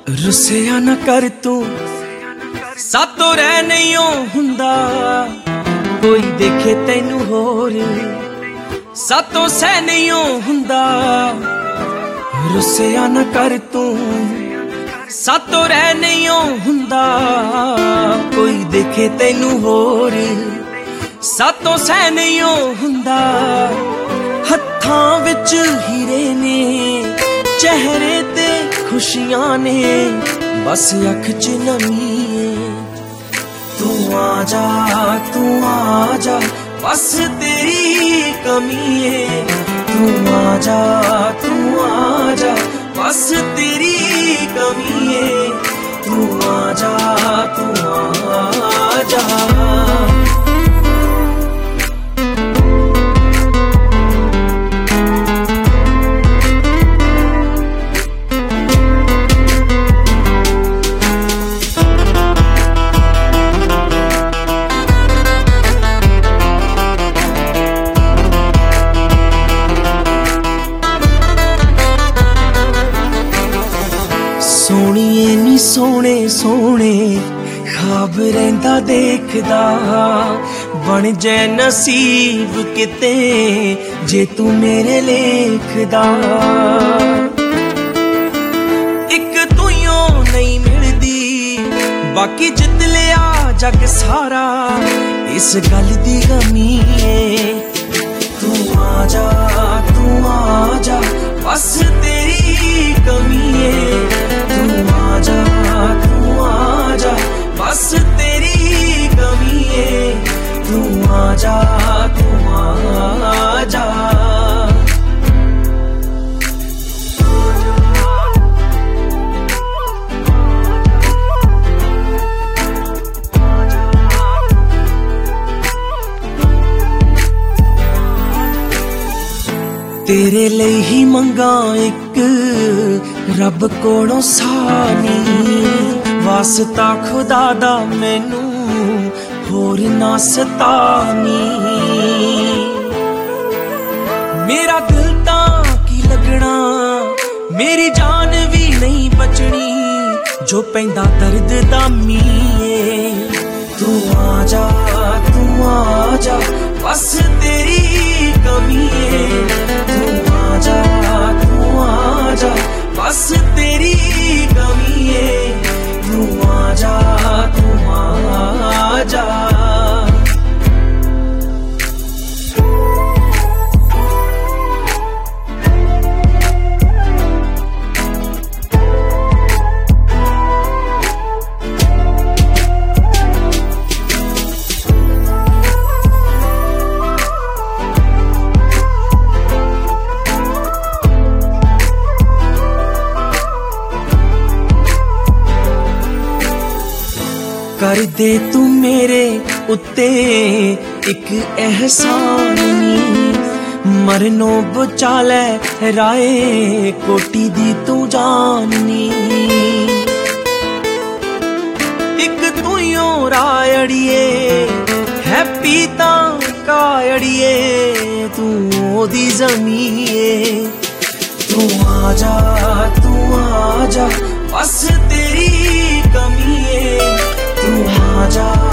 रुसिया ना कर तू सातों रह नहीं हुंदा, कोई देखे तैनू होर सातों सह नहीं हुंदा। रुसिया ना कर तू सातों रह नहीं हुंदा, कोई देखे तैनू होर सातों सह नहीं हुंदा। हत्थां विच हीरे ने चेहरे ते खुशियां ने, बस अख च नमी है। तू आजा बस तेरी कमी है। तू आजा बस तेरी कमी है। तू आजा सोनिए नी सोने सोने ख्वाब रहिंदा देखदा, बन जाए नसीब किते जे तू मेरे लेखदा। एक तूं नहीं मिलदी बाकी जित लिया जग सारा, इस गल दी गमी है। तू आजा बस तेरी कमी है। तू आजा बस तेरी कमी है। तू आजा तेरे लिए ही मंगा एक रब कोलों सानी, वास्ता खुदा दा मैनू होर ना सतानी। मेरा दिल तां की लगना, मेरी जान भी नहीं बचनी, जो पैंदा दर्द दा मीए। तू आजा बस तेरी कमी है। तू आजा बस तेरी कमी है। तू आजा कर दे तू मेरे उत्ते एक एहसान नी, मरनो बचा ले राए कोटी दी तू जाननी। एक तू रायड़िए हैप्पी तां कायड़िए, तू ओदी जमीए। तू आजा बस तेरी कमी है। तू आजा